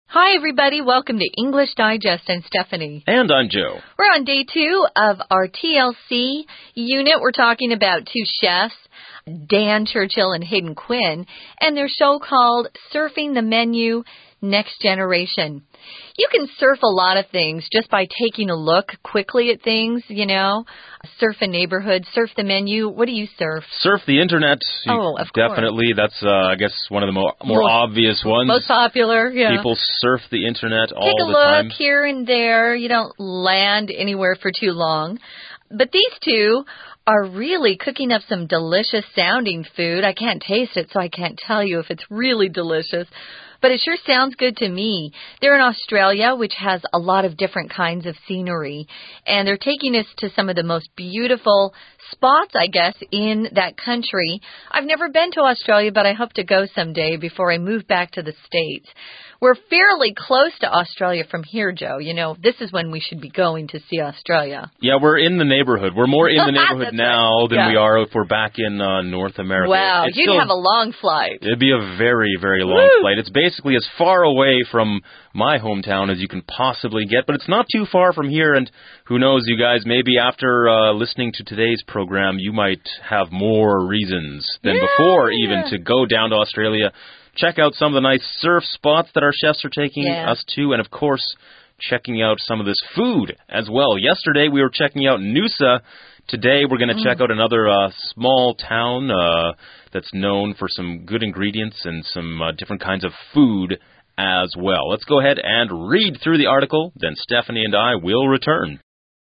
Hi, everybody. Welcome to English Digest. I'm Stephanie. And I'm Joe. We're on day 2 of our TLC unit. We're talking about two chefs, Dan Churchill and Hayden Quinn, and their show called Surfing the Menu, Next Generation. You can surf a lot of things just by taking a look quickly at things, Surf a neighborhood, surf the menu. What do you surf? Surf the internet. Of definitely. course. That's, I guess, one of the more obvious ones. Most popular, yeah. People surf the internet all the Take time. a look here and there. You don't land anywhere for too long. But these two are really cooking up some delicious sounding food. I can't taste it, so I can't tell you if it's really delicious. But it sure sounds good to me. They're in Australia, which has a lot of different kinds of scenery. And they're taking us to some of the most beautiful spots, I guess, in that country. I've never been to Australia, but I hope to go someday before I move back to the States. We're fairly close to Australia from here, Joe. This is when we should be going to see Australia. Yeah, we're in the neighborhood. We're more in the neighborhood now than we are if we're back in North America. Wow, you'd have a long flight. It'd be a very, very long flight. It's basically as far away from my hometown as you can possibly get, but it's not too far from here, and who knows, you guys, maybe after listening to today's program, you might have more reasons than before even to go down to Australia. Check out some of the nice surf spots that our chefs are taking us to, and of course, checking out some of this food as well. Yesterday, we were checking out Noosa. Today, we're going to check out another small town that's known for some good ingredients and some different kinds of food as well. Let's go ahead and read through the article, then Stephanie and I will return.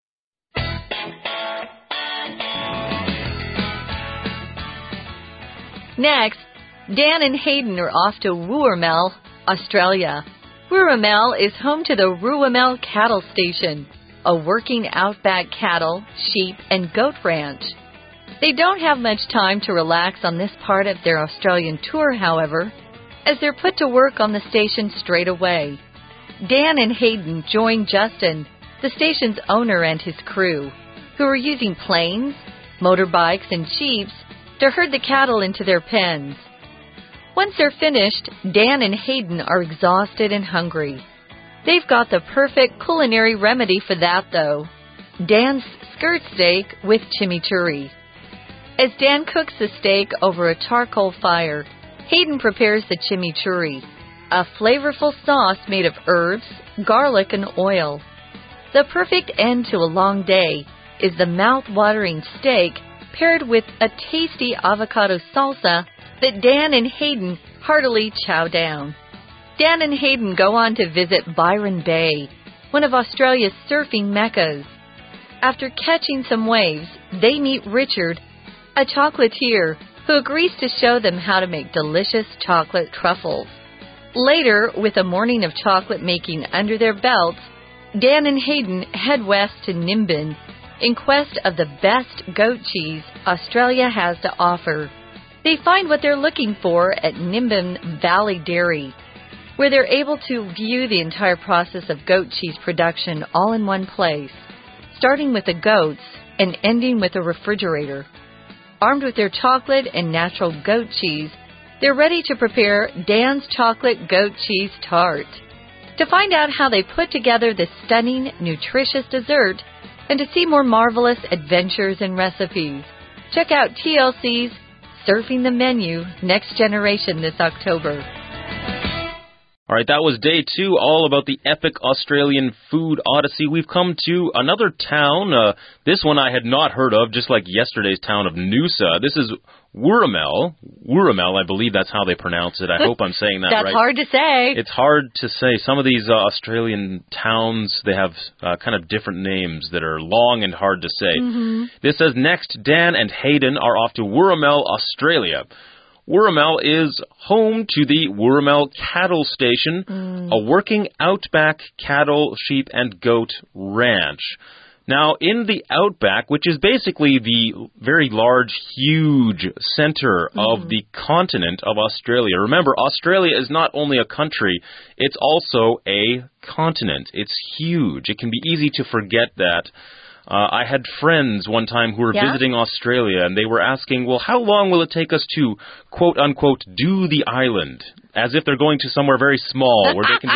Next, Dan and Hayden are off to Wooramel, Australia. Wooramel is home to the Wooramel Cattle Station, a working outback cattle, sheep, and goat ranch. They don't have much time to relax on this part of their Australian tour, however, as they're put to work on the station straight away. Dan and Hayden join Justin, the station's owner, and his crew, who are using planes, motorbikes, and jeeps to herd the cattle into their pens. Once they're finished, Dan and Hayden are exhausted and hungry. They've got the perfect culinary remedy for that, though. Dan's skirt steak with chimichurri. As Dan cooks the steak over a charcoal fire, Hayden prepares the chimichurri, a flavorful sauce made of herbs, garlic, and oil. The perfect end to a long day is the mouth-watering steak paired with a tasty avocado salsa that Dan and Hayden heartily chow down. Dan and Hayden go on to visit Byron Bay, one of Australia's surfing meccas. After catching some waves, they meet Richard, a chocolatier who agrees to show them how to make delicious chocolate truffles. Later, with a morning of chocolate making under their belts, Dan and Hayden head west to Nimbin in quest of the best goat cheese Australia has to offer. They find what they're looking for at Nimbin Valley Dairy, where they're able to view the entire process of goat cheese production all in one place, starting with the goats and ending with a refrigerator. Armed with their chocolate and natural goat cheese, they're ready to prepare Dan's chocolate goat cheese tart. To find out how they put together this stunning, nutritious dessert and to see more marvelous adventures and recipes, check out TLC's Surfing the Menu, Next Generation this October. All right, that was day 2, all about the epic Australian food odyssey. We've come to another town. This one I had not heard of, just like yesterday's town of Noosa. This is Wooramel. Wooramel, I believe that's how they pronounce it. I hope I'm saying that right. That's hard to say. It's hard to say. Some of these Australian towns, they have kind of different names that are long and hard to say. Mm-hmm. This says, next, Dan and Hayden are off to Wooramel, Australia. Wooramel is home to the Wooramel Cattle Station, a working outback cattle, sheep, and goat ranch. Now, in the outback, which is basically the very large, huge center of the continent of Australia. Remember, Australia is not only a country, it's also a continent. It's huge. It can be easy to forget that. I had friends one time who were visiting Australia, and they were asking, well, how long will it take us to, quote-unquote, do the island? As if they're going to somewhere very small, where they can just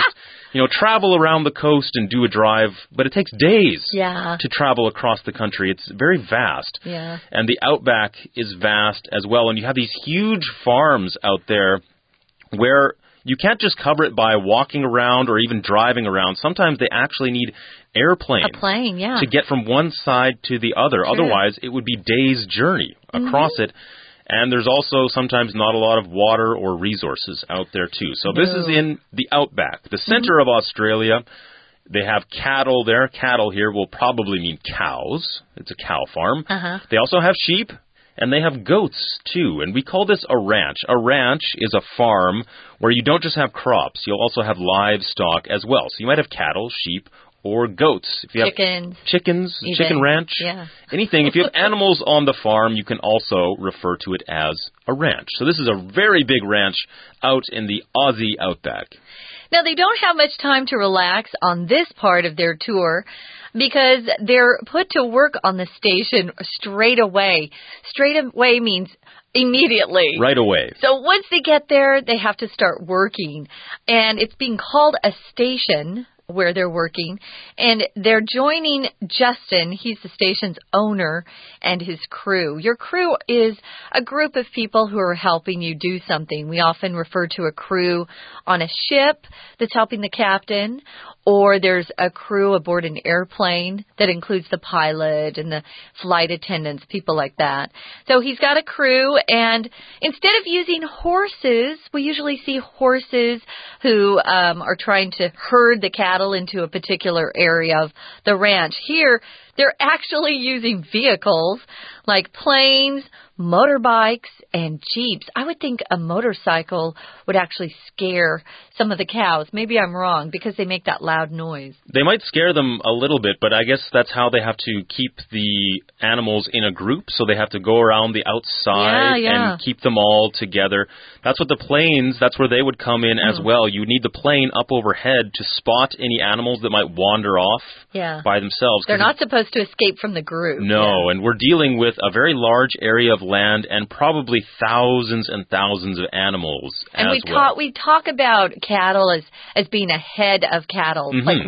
travel around the coast and do a drive, but it takes days to travel across the country. It's very vast. Yeah. And the outback is vast as well. And you have these huge farms out there where you can't just cover it by walking around or even driving around. Sometimes they actually need airplanes. A plane, yeah. To get from one side to the other. True. Otherwise, it would be days' journey across it. And there's also sometimes not a lot of water or resources out there, too. So this is in the outback, the center of Australia. They have cattle there. Cattle here will probably mean cows. It's a cow farm. They also have sheep, and they have goats, too. And we call this a ranch. A ranch is a farm where you don't just have crops. You'll also have livestock as well. So you might have cattle, sheep, or goats. If you have chickens, chicken ranch, anything. If you have animals on the farm, you can also refer to it as a ranch. So this is a very big ranch out in the Aussie outback. Now, they don't have much time to relax on this part of their tour because they're put to work on the station straight away. Straight away means immediately. Right away. So once they get there, they have to start working. And it's being called a station where they're working, and they're joining Justin. He's the station's owner and his crew. Your crew is a group of people who are helping you do something. We often refer to a crew on a ship that's helping the captain, or there's a crew aboard an airplane that includes the pilot and the flight attendants, people like that. So he's got a crew, and instead of using horses, we usually see horses who are trying to herd the cattle into a particular area of the ranch. Here, they're actually using vehicles like planes, motorbikes, and jeeps. I would think a motorcycle would actually scare some of the cows. Maybe I'm wrong because they make that loud noise. They might scare them a little bit, but I guess that's how they have to keep the animals in a group. So they have to go around the outside and keep them all together. That's what the planes, that's where they would come in as well. You would need the plane up overhead to spot any animals that might wander off by themselves. They're not supposed to escape from the group. No, and we're dealing with a very large area of land and probably thousands and thousands of animals and as well. We talk about cattle as being a head of cattle. Like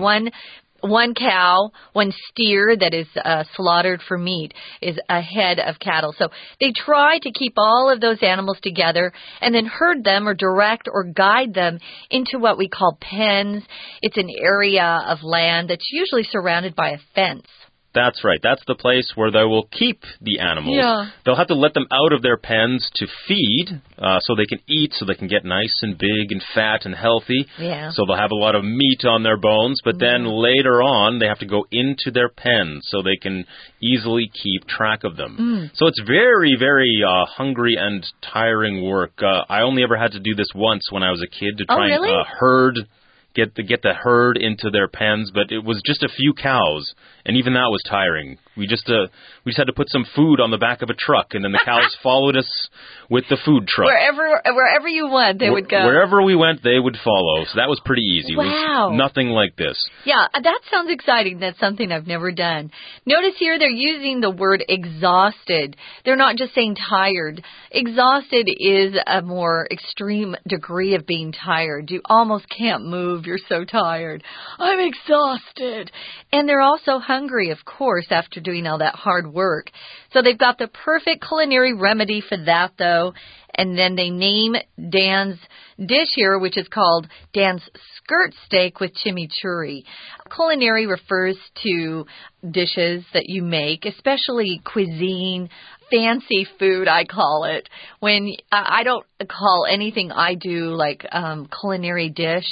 one cow, one steer that is slaughtered for meat is a head of cattle. So they try to keep all of those animals together and then herd them or direct or guide them into what we call pens. It's an area of land that's usually surrounded by a fence. That's right. That's the place where they will keep the animals. Yeah. They'll have to let them out of their pens to feed so they can eat, so they can get nice and big and fat and healthy. Yeah. So they'll have a lot of meat on their bones, but then later on they have to go into their pens so they can easily keep track of them. So it's very, very hungry and tiring work. I only ever had to do this once when I was a kid to try and herd get the herd into their pens, but it was just a few cows, and even that was tiring. We just had to put some food on the back of a truck, and then the cows followed us with the food truck. Wherever you went, they would go. Wherever we went, they would follow. So that was pretty easy. Wow. It was nothing like this. Yeah, that sounds exciting. That's something I've never done. Notice here they're using the word exhausted. They're not just saying tired. Exhausted is a more extreme degree of being tired. You almost can't move. You're so tired. I'm exhausted. And they're also hungry, of course, after doing all that hard work. So they've got the perfect culinary remedy for that, though. And then they name Dan's dish here, which is called Dan's skirt steak with chimichurri. Culinary refers to dishes that you make, especially cuisine, fancy food, I call it. When I don't call anything I do like culinary dish,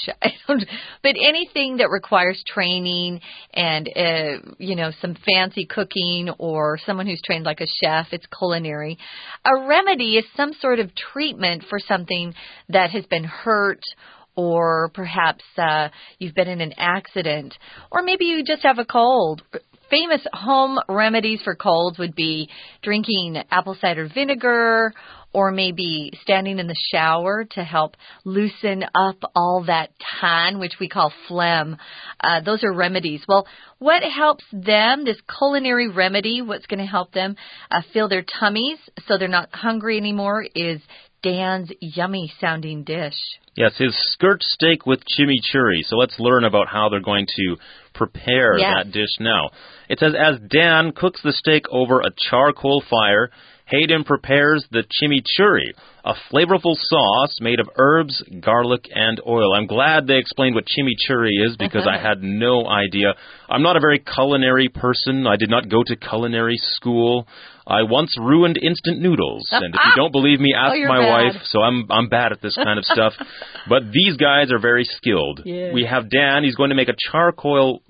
but anything that requires training and some fancy cooking or someone who's trained like a chef, it's culinary. A remedy is some sort of treatment for something that has been hurt, or perhaps you've been in an accident, or maybe you just have a cold. Famous home remedies for colds would be drinking apple cider vinegar, or maybe standing in the shower to help loosen up all that tan, which we call phlegm. Those are remedies. Well, what helps them, this culinary remedy, what's going to help them fill their tummies so they're not hungry anymore, is Dan's yummy-sounding dish. Yes, his skirt steak with chimichurri. So let's learn about how they're going to prepare that dish now. It says, as Dan cooks the steak over a charcoal fire, Hayden prepares the chimichurri, a flavorful sauce made of herbs, garlic, and oil. I'm glad they explained what chimichurri is because I had no idea. I'm not a very culinary person. I did not go to culinary school. I once ruined instant noodles, and if you don't believe me, ask my wife. So I'm bad at this kind of stuff. But these guys are very skilled. Yeah. We have Dan. He's going to make a charcoal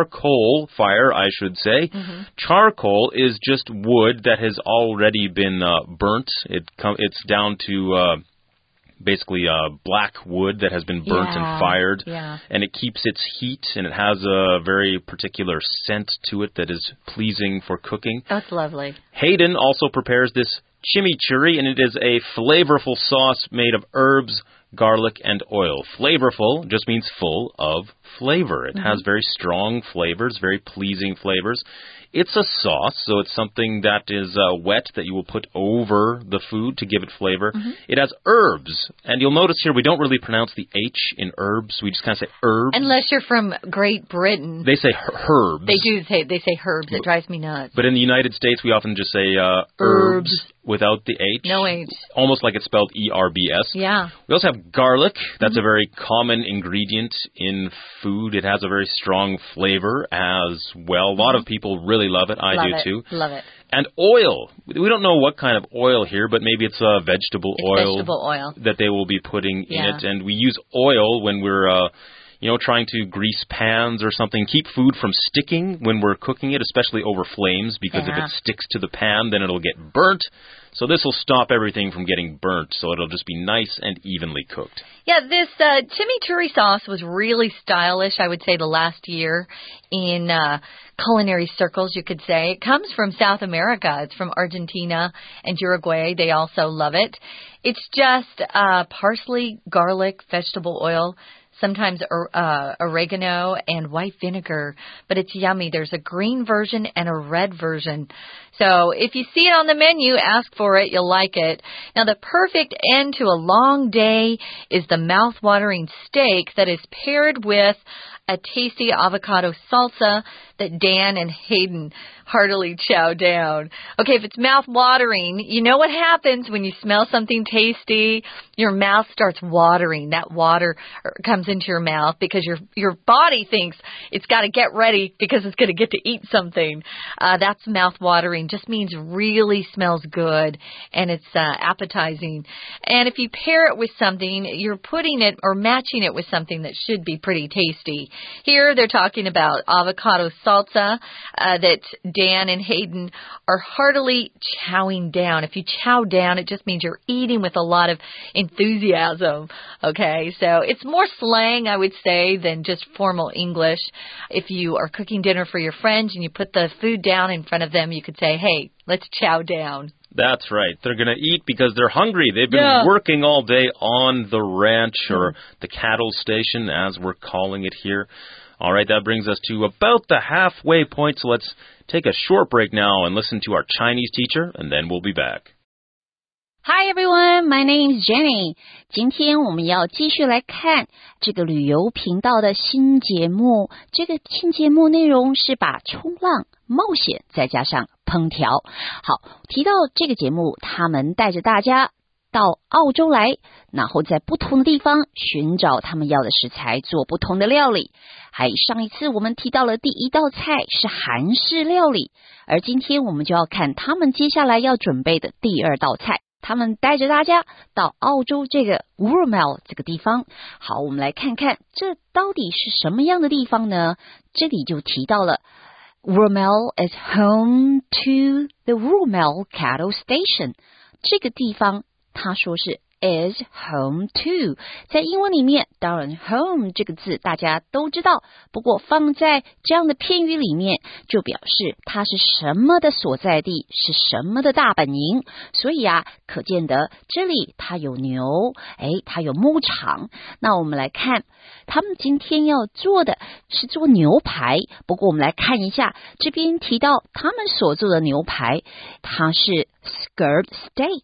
fire, I should say. Charcoal is just wood that has already been burnt. It's down to basically black wood that has been burnt and fired, and it keeps its heat, and it has a very particular scent to it that is pleasing for cooking. That's lovely. Hayden also prepares this chimichurri, and it is a flavorful sauce made of herbs, garlic, and oil. Flavorful just means full of flavor. It has very strong flavors, very pleasing flavors. It's a sauce, so it's something that is wet that you will put over the food to give it flavor. It has herbs, and you'll notice here we don't really pronounce the H in herbs. We just kind of say herbs. Unless you're from Great Britain. They say herbs. They say herbs. It drives me nuts. But in the United States, we often just say herbs without the H. No H. Almost like it's spelled E-R-B-S. Yeah. We also have garlic. That's a very common ingredient in food. It has a very strong flavor as well. A lot of people really love it. I do too. Love it. And oil. We don't know what kind of oil here, but maybe it's vegetable oil that they will be putting in it. And we use oil when we're trying to grease pans or something. Keep food from sticking when we're cooking it, especially over flames, because if it sticks to the pan, then it'll get burnt. So this will stop everything from getting burnt, so it'll just be nice and evenly cooked. Yeah, this chimichurri sauce was really stylish, I would say, the last year in culinary circles, you could say. It comes from South America. It's from Argentina and Uruguay. They also love it. It's just parsley, garlic, vegetable oil, sometimes oregano and white vinegar, but it's yummy. There's a green version and a red version. So if you see it on the menu, ask for it. You'll like it. Now, the perfect end to a long day is the mouth-watering steak that is paired with a tasty avocado salsa that Dan and Hayden heartily chow down. Okay, if it's mouth-watering, you know what happens when you smell something tasty? Your mouth starts watering. That water comes into your mouth because your body thinks it's got to get ready because it's going to get to eat something. That's mouth-watering. Just means really smells good and it's appetizing. And if you pair it with something, you're putting it or matching it with something that should be pretty tasty. Here they're talking about avocado salsa that Dan and Hayden are heartily chowing down. If you chow down, it just means you're eating with a lot of enthusiasm. Okay, so it's more slang, I would say, than just formal English. If you are cooking dinner for your friends and you put the food down in front of them, you could say, hey, let's chow down. That's right. They're going to eat because they're hungry. They've been working all day on the ranch or the cattle station, as we're calling it here. All right, that brings us to about the halfway point, so let's take a short break now and listen to our Chinese teacher, and then we'll be back. Hi everyone, my name is Jenny. 今天我们要继续来看这个旅游频道的新节目。这个新节目内容是把冲浪、冒险再加上烹调。好，提到这个节目，他们带着大家到澳洲来，然后在不同的地方寻找他们要的食材，做不同的料理。还上一次我们提到了第一道菜是韩式料理，而今天我们就要看他们接下来要准备的第二道菜。他们带着大家到澳洲这个 Wooroomool 这个地方。好，我们来看看这到底是什么样的地方呢？这里就提到了 Wooroomool is home to the Wooroomool Cattle Station。这个地方他说是 is home to， 在英文里面当然 home 这个字大家都知道，不过放在这样的片语里面就表示它是什么的所在地，是什么的大本营。所以可见得这里它有牛，它有牧场。那我们来看他们今天要做的是做牛排，不过我们来看一下这边提到他们所做的牛排，它是 skirt steak。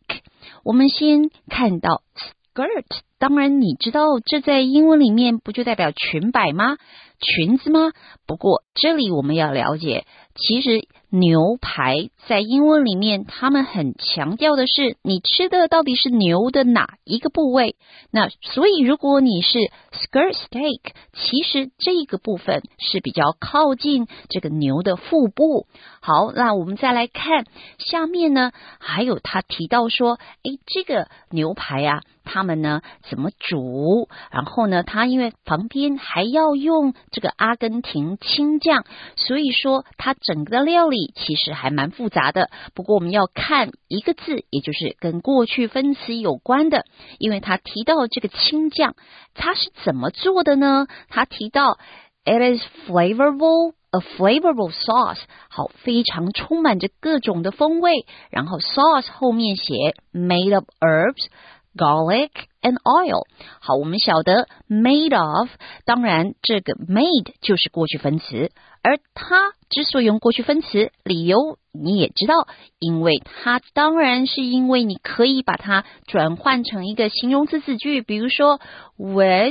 我们先看到 skirt， 当然你知道这在英文里面不就代表裙摆吗？裙子吗？不过这里我们要了解，其实牛排在英文里面他们很强调的是你吃的到底是牛的哪一个部位。那所以如果你是 skirt steak， 其实这个部分是比较靠近这个牛的腹部。好，那我们再来看下面呢，还有他提到说这个牛排啊他们呢怎么煮，然后呢他因为旁边还要用这个阿根廷青酱，所以说它整个的料理其实还蛮复杂的。不过我们要看一个字，也就是跟过去分词有关的，因为他提到这个青酱它是怎么做的呢？他提到 It is flavorful A flavorful sauce， 好，非常充满着各种的风味。然后 sauce 后面写 made of herbs, garlic and oil。 好，我们晓得 made of， 当然这个 made 就是过去分词，而它之所以用过去分词，理由你也知道，因为它当然是因为你可以把它转换成一个形容词子句，比如说 which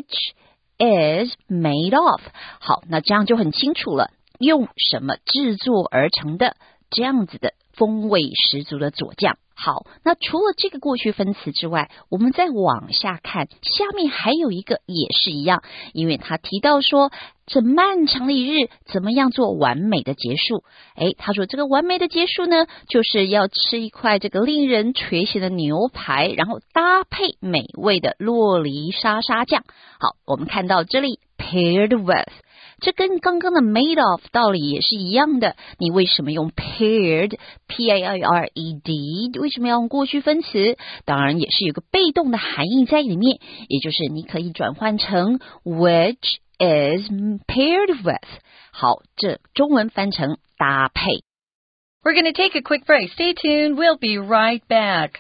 is made of。 好，那这样就很清楚了，用什么制作而成的，这样子的风味十足的佐酱。好，那除了这个过去分词之外，我们再往下看，下面还有一个也是一样，因为他提到说这漫长的一日怎么样做完美的结束。他说这个完美的结束呢，就是要吃一块这个令人垂涎的牛排，然后搭配美味的洛梨沙沙酱。好，我们看到这里 paired with，这跟刚刚的 made of 道理也是一样的，你为什么用 paired P-A-I-R-E-D， 为什么要用过去分词？当然也是有个被动的含义在里面，也就是你可以转换成 which is paired with。 好，这中文翻成搭配。 We're going to take a quick break. Stay tuned. We'll be right back.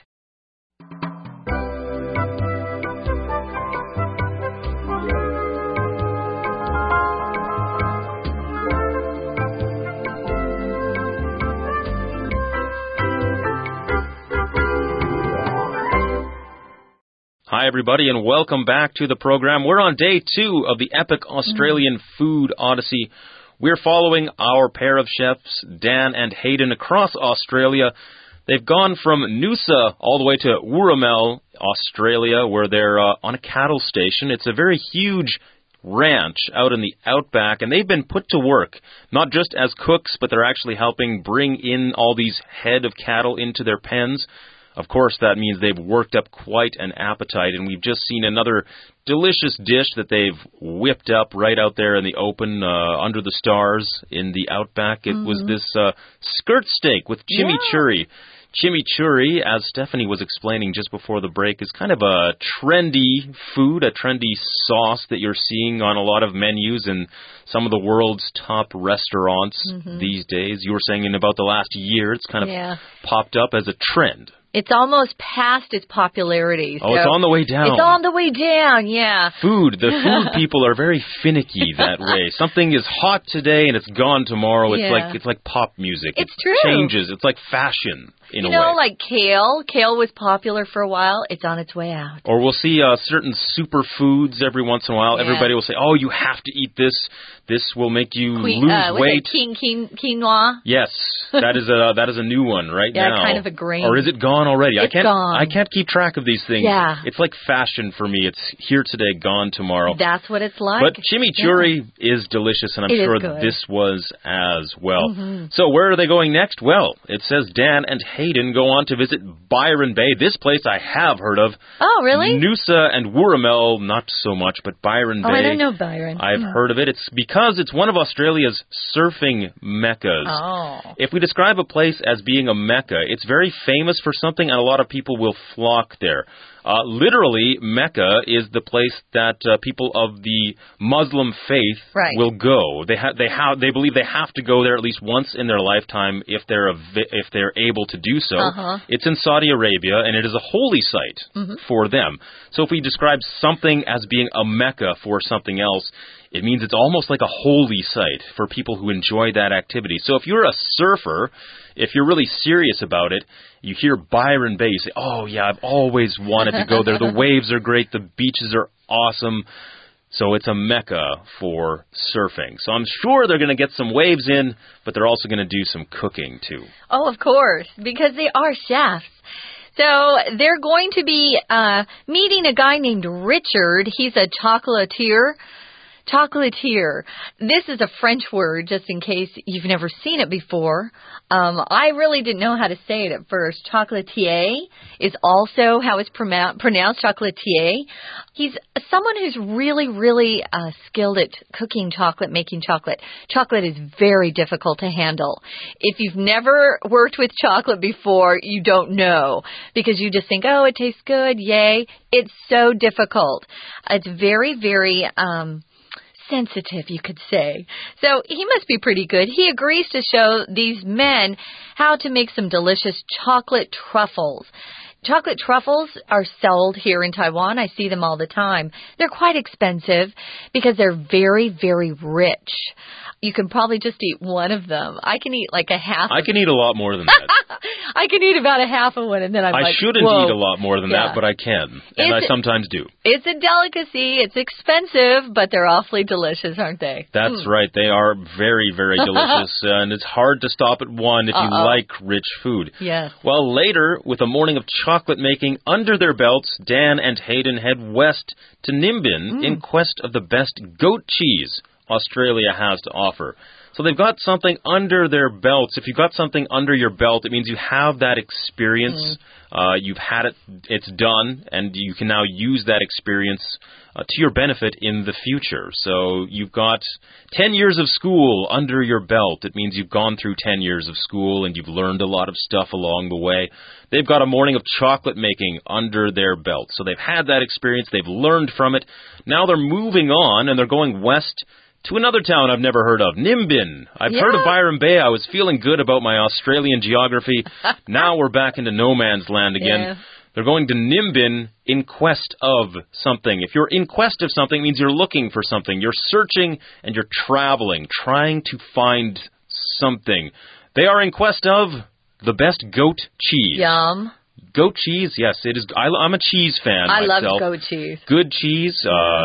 Hi, everybody, and welcome back to the program. We're on day 2 of the epic Australian food odyssey. We're following our pair of chefs, Dan and Hayden, across Australia. They've gone from Noosa all the way to Wooramel, Australia, where they're on a cattle station. It's a very huge ranch out in the outback, and they've been put to work, not just as cooks, but they're actually helping bring in all these head of cattle into their pens. Of course, that means they've worked up quite an appetite, and we've just seen another delicious dish that they've whipped up right out there in the open, under the stars in the outback. It was this skirt steak with chimichurri. Yeah. Chimichurri, as Stephanie was explaining just before the break, is kind of a trendy food, a trendy sauce that you're seeing on a lot of menus in some of the world's top restaurants these days. You were saying in about the last year, it's kind of popped up as a trend. It's almost past its popularity. Oh, it's on the way down. It's on the way down, yeah. The food people are very finicky that way. Something is hot today and it's gone tomorrow. It's like pop music. It's true. It changes. It's like fashion in a way. You know, like kale. Kale was popular for a while. It's on its way out. Or we'll see certain superfoods every once in a while. Yeah. Everybody will say, oh, you have to eat this. This will make you lose weight. Quinoa? Yes, that is a new one right now. Yeah, kind of a grain. Or is it gone already? It's gone. I can't keep track of these things. Yeah. It's like fashion for me. It's here today, gone tomorrow. That's what it's like. But chimichurri is delicious, and I'm sure this was as well. So where are they going next? Well, it says Dan and Hayden go on to visit Byron Bay. This place I have heard of. Oh, really? Noosa and Wooramel, not so much, but Byron Bay. Oh, I don't know Byron. I've heard of it. It's because it's one of Australia's surfing meccas. Oh. If we describe a place as being a mecca, it's very famous for something, and a lot of people will flock there. Literally, Mecca is the place that people of the Muslim faith will go. They believe they have to go there at least once in their lifetime if they're able to do so. It's in Saudi Arabia, and it is a holy site for them. So if we describe something as being a Mecca for something else, it means it's almost like a holy site for people who enjoy that activity. So if you're a surfer, if you're really serious about it, you hear Byron Bay, you say, oh, yeah, I've always wanted to go there. The waves are great. The beaches are awesome. So it's a mecca for surfing. So I'm sure they're going to get some waves in, but they're also going to do some cooking, too. Oh, of course, because they are chefs. So they're going to be meeting a guy named Richard. He's a chocolatier. Chocolatier. This is a French word, just in case you've never seen it before. I really didn't know how to say it at first. Chocolatier is also how it's pronounced, chocolatier. He's someone who's really, really skilled at cooking chocolate, making chocolate. Chocolate is very difficult to handle. If you've never worked with chocolate before, you don't know, because you just think, oh, it tastes good, yay. It's so difficult. It's very, very sensitive, you could say. So he must be pretty good. He agrees to show these men how to make some delicious chocolate truffles. Chocolate truffles are sold here in Taiwan. I see them all the time. They're quite expensive because they're very, very rich. You can probably just eat one of them. I can eat like a half. I can eat a lot more than that. I can eat about a half of one, and then I'm like, shouldn't whoa. eat a lot more than that, but I can. And I sometimes do. It's a delicacy. It's expensive, but they're awfully delicious, aren't they? That's right. They are very, very delicious, and it's hard to stop at one if you like rich food. Yes. Well, later, with a morning of chocolate making under their belts, Dan and Hayden head west to Nimbin in quest of the best goat cheese Australia has to offer. So they've got something under their belts. If you've got something under your belt, it means you have that experience. You've had it, it's done, and you can now use that experience to your benefit in the future. So you've got 10 years of school under your belt. It means you've gone through 10 years of school and you've learned a lot of stuff along the way. They've got a morning of chocolate making under their belt. So they've had that experience. They've learned from it. Now they're moving on, and they're going west to another town I've never heard of, Nimbin. I've heard of Byron Bay. I was feeling good about my Australian geography. Now we're back into no man's land again. Yeah. They're going to Nimbin in quest of something. If you're in quest of something, it means you're looking for something. You're searching and you're traveling, trying to find something. They are in quest of the best goat cheese. Yum. Goat cheese, yes, it is. I'm a cheese fan myself. I love goat cheese. Good cheese.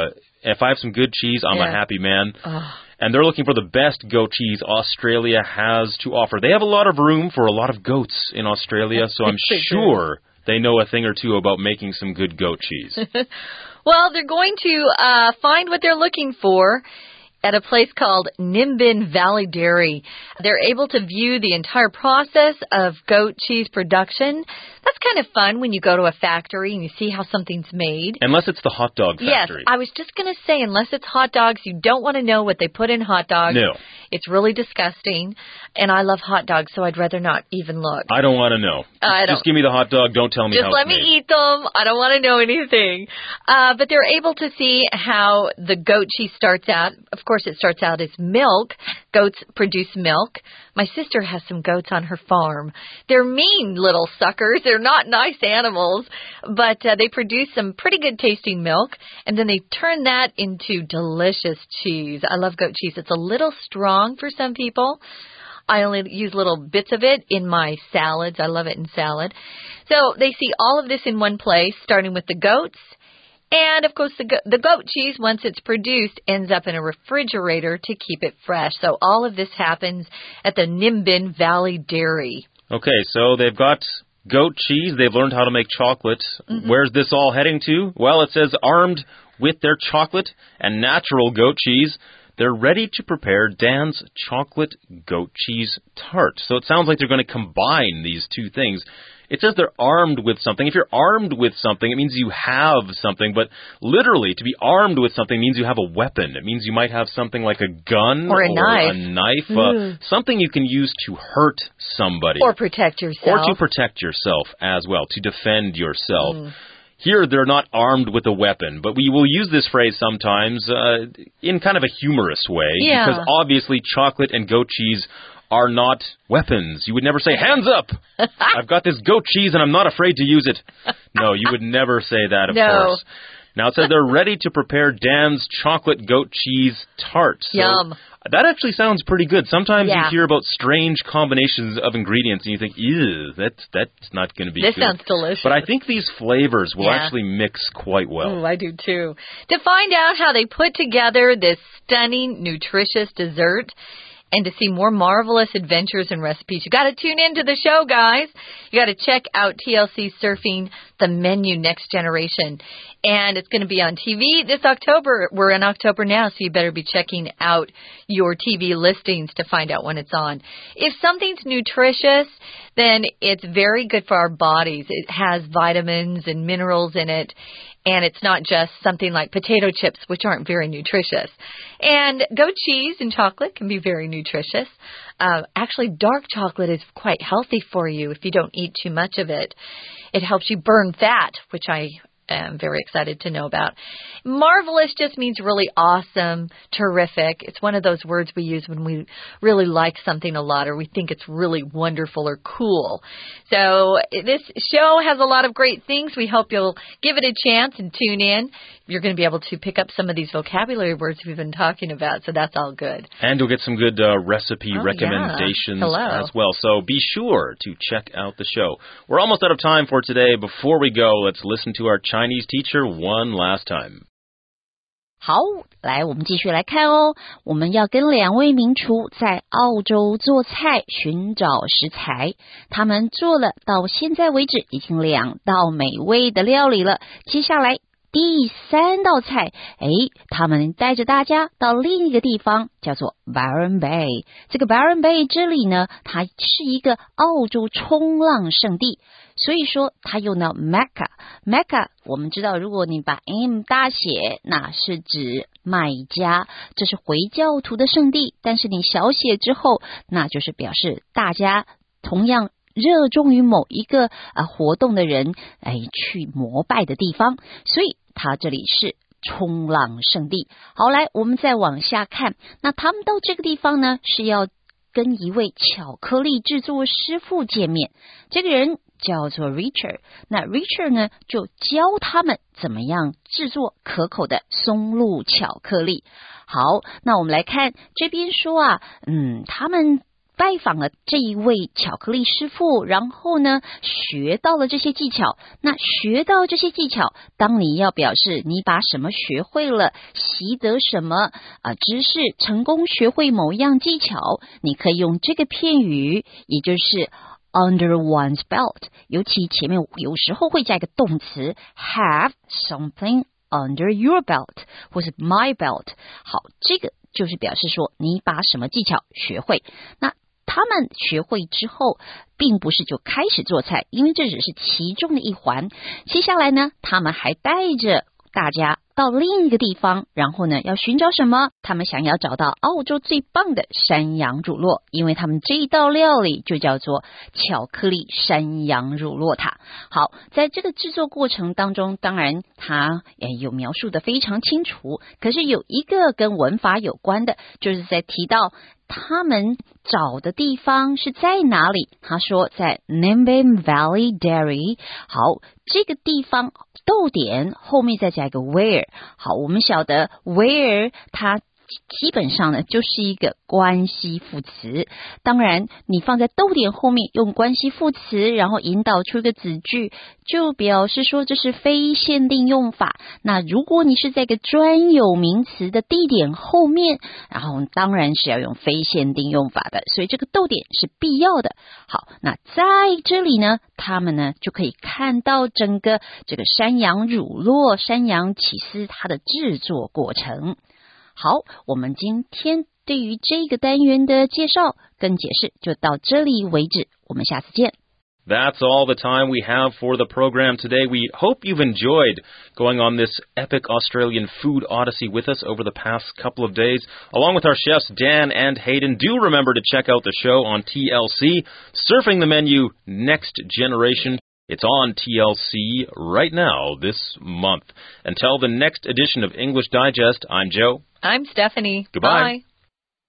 If I have some good cheese, I'm a happy man. And they're looking for the best goat cheese Australia has to offer. They have a lot of room for a lot of goats in Australia, so I'm sure they know a thing or two about making some good goat cheese. Well, they're going to find what they're looking for at a place called Nimbin Valley Dairy. They're able to view the entire process of goat cheese production. That's kind of fun when you go to a factory and you see how something's made. Unless it's the hot dog factory. Yes, I was just going to say, unless it's hot dogs, you don't want to know what they put in hot dogs. No. It's really disgusting, and I love hot dogs, so I'd rather not even look. I don't want to know. Just give me the hot dog. Don't tell me how it's made. Just let me eat them. I don't want to know anything. But they're able to see how the goat cheese starts out. Of course, it starts out as milk. Goats produce milk. My sister has some goats on her farm. They're mean little suckers. They're not nice animals, but they produce some pretty good tasting milk, and then they turn that into delicious cheese. I love goat cheese. It's a little strong for some people. I only use little bits of it in my salads. I love it in salad. So they see all of this in one place, starting with the goats. And, of course, the goat cheese, once it's produced, ends up in a refrigerator to keep it fresh. So all of this happens at the Nimbin Valley Dairy. Okay, so they've got goat cheese. They've learned how to make chocolate. Where's this all heading to? Well, it says armed with their chocolate and natural goat cheese, they're ready to prepare Dan's chocolate goat cheese tart. So it sounds like they're going to combine these two things. It says they're armed with something. If you're armed with something, it means you have something. But literally, to be armed with something means you have a weapon. It means you might have something like a gun or a knife. Something you can use to hurt somebody. Or protect yourself. Or to protect yourself as well, to defend yourself. Here, they're not armed with a weapon, but we will use this phrase sometimes in kind of a humorous way. Yeah. Because obviously, chocolate and goat cheese are not weapons. You would never say, hands up! I've got this goat cheese and I'm not afraid to use it. No, you would never say that, of course. Now, it says they're ready to prepare Dan's chocolate goat cheese tart. So Yum. that actually sounds pretty good. Sometimes Yeah. you hear about strange combinations of ingredients and you think, ew, that's not going to be This good. sounds delicious. But I think these flavors will Yeah. actually mix quite well. Ooh, I do too. To find out how they put together this stunning, nutritious dessert and to see more marvelous adventures and recipes, you got to tune into the show, guys. You got to check out TLC Surfing the Menu Next Generation. And it's going to be on TV this October. We're in October now, so you better be checking out your TV listings to find out when it's on. If something's nutritious, then it's very good for our bodies. It has vitamins and minerals in it. And it's not just something like potato chips, which aren't very nutritious. And goat cheese and chocolate can be very nutritious. Actually, dark chocolate is quite healthy for you if you don't eat too much of it. It helps you burn fat, which I am very excited to know about. Marvelous just means really awesome, terrific. It's one of those words we use when we really like something a lot or we think it's really wonderful or cool. So this show has a lot of great things. We hope you'll give it a chance and tune in. You're going to be able to pick up some of these vocabulary words we've been talking about, so that's all good. And you'll get some good recipe recommendations as well. So be sure to check out the show. We're almost out of time for today. Before we go, let's listen to our Chinese teacher one last time. 好，来，我们继续来看哦。我们要跟2位名厨在澳洲做菜，寻找食材。他们做了到现在为止已经2道美味的料理了。接下来第3道菜，他们带着大家到另一个地方，叫做 Byron Bay。这个 Byron Bay 这里呢，它是一个澳洲冲浪圣地。所以说它用到 Mecca， 我们知道如果你把 M 大写，那是指麦加，这是回教徒的圣地，但是你小写之后，那就是表示大家同样热衷于某一个活动的人去膜拜的地方，所以它这里是冲浪圣地。好，来我们再往下看，那他们到这个地方呢是要跟一位巧克力制作师傅见面，这个人叫做 Richard， 那 Richard 呢就教他们怎么样制作可口的松露巧克力。好，那我们来看这边说他们拜访了这一位巧克力师傅，然后呢学到了这些技巧。那学到这些技巧，当你要表示你把什么学会了，习得什么知识，成功学会某一样技巧，你可以用这个片语，也就是under one's belt， 尤其前面有时候会加一个动词 have something under your belt 或是 my belt。 好，这个就是表示说你把什么技巧学会。那他们学会之后并不是就开始做菜，因为这只是其中的一环。接下来呢，他们还带着大家到另一个地方，然后呢要寻找什么？他们想要找到澳洲最棒的山羊乳酪，因为他们这一道料理就叫做巧克力山羊乳酪塔。好，在这个制作过程当中，当然他有描述的非常清楚，可是有一个跟文法有关的，就是在提到他们找的地方是在哪里。他说在 Nimbin Valley Dairy。 好，这个地方逗点后面再加一个 where。 好，我们晓得 where 它基本上呢就是一个关系副词，当然你放在逗点后面用关系副词，然后引导出一个子句，就表示说这是非限定用法。那如果你是在一个专有名词的地点后面，然后当然是要用非限定用法的，所以这个逗点是必要的。好，那在这里呢，他们呢就可以看到整个这个山羊乳酪、山羊起司它的制作过程。好，我们今天对于这个单元的介绍跟解释就到这里为止，我们下次见。 That's all the time we have for the program today. We hope you've enjoyed going on this epic Australian food odyssey with us over the past couple of days. Along with our chefs Dan and Hayden, do remember to check out the show on TLC, Surfing the Menu Next Generation. It's on TLC right now this month. Until the next edition of English Digest, I'm Joe. I'm Stephanie. Goodbye. Bye.